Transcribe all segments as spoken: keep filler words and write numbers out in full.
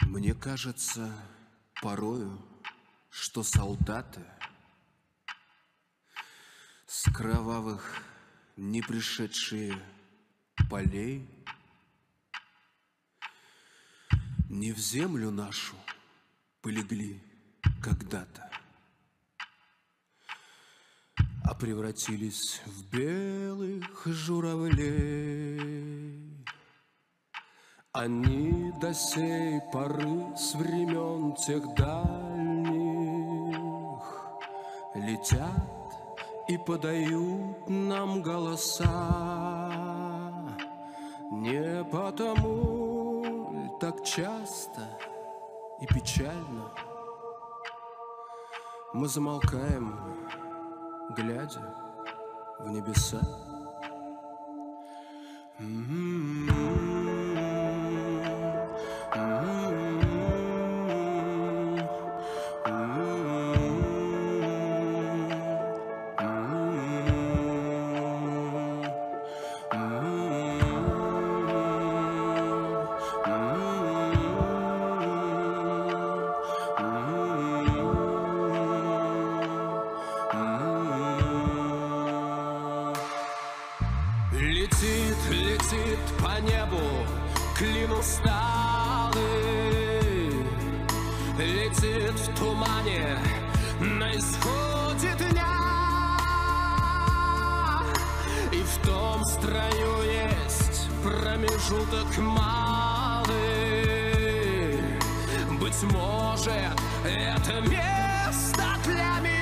Мне кажется порою, что солдаты с кровавых не пришедшие полей не в землю нашу полегли когда-то, а превратились в белых журавлей. Они до сей поры с времен тех дальних летят и подают нам голоса. Не потому ль так часто и печально мы замолкаем, глядя в небеса. Летит, летит по небу клин усталый, летит в тумане на исходе дня. И в том строю есть промежуток малый. Быть может, это место для меня.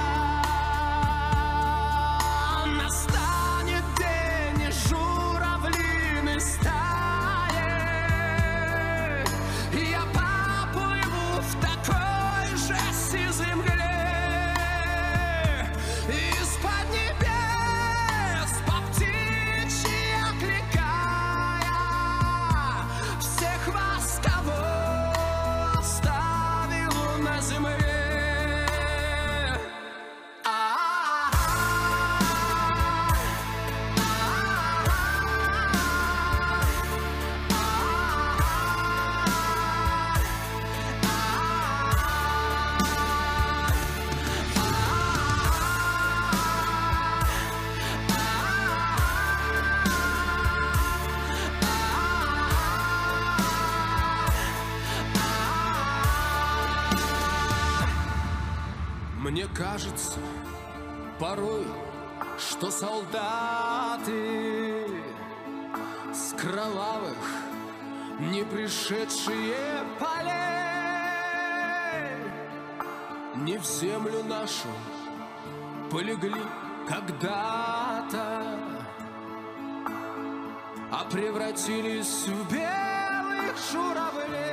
Мне кажется порой, что солдаты с кровавых не пришедшие полей не в землю нашу полегли когда-то, а превратились в белых журавлей.